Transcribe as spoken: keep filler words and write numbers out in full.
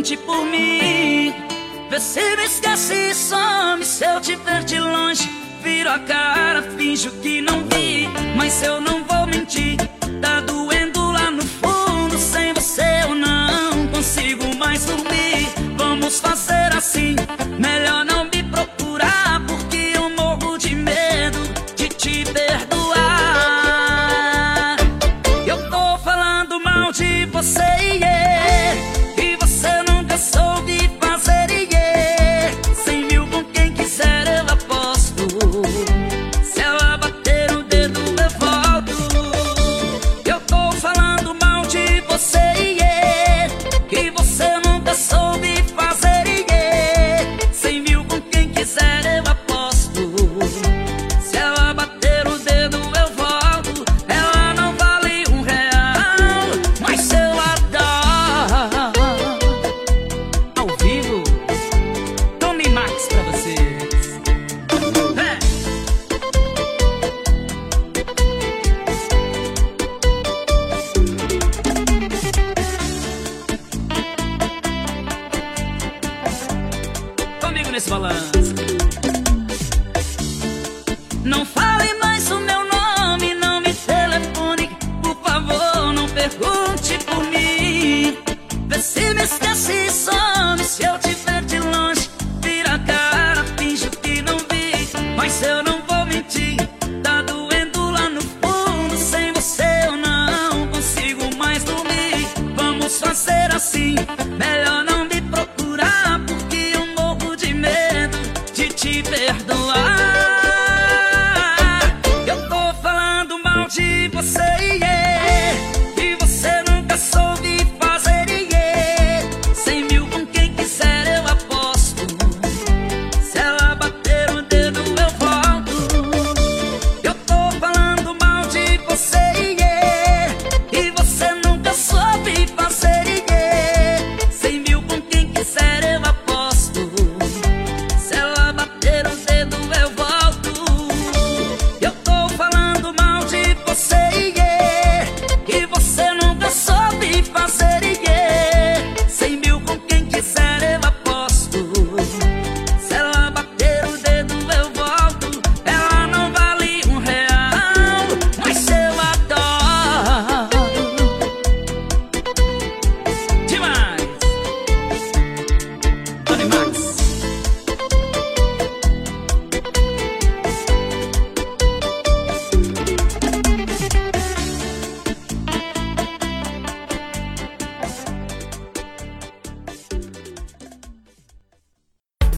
pergunte por mim. Vê se me esquece e some. Se eu te ver de longe, viro a cara, finjo que não vi. Mas eu não vou mentir, tá doendo lá no fundo. Sem você eu não consigo mais dormir. Vamos fazer assim, melhor não me procurar, porque eu morro de medo de te perdoar. Eu tô falando mal de você, yeah, e você nunca soube fazer, yeah. Cem mil com quem quiser eu aposto. Se ela bater o dedo eu volto. Eu tô falando mal de você, yeah, e você nunca soube fazer, yeah. Cem mil com quem quiser eu aposto. Se ela bater o dedo eu volto. Ela não vale um real, mas eu adoro. Ao vivo, Tony Max pra vocês. É. Comigo nesse balanço. Não fale mais o meu nome, não me telefone, por favor, não pergunte por mim. Vê se me esquece e some. Se eu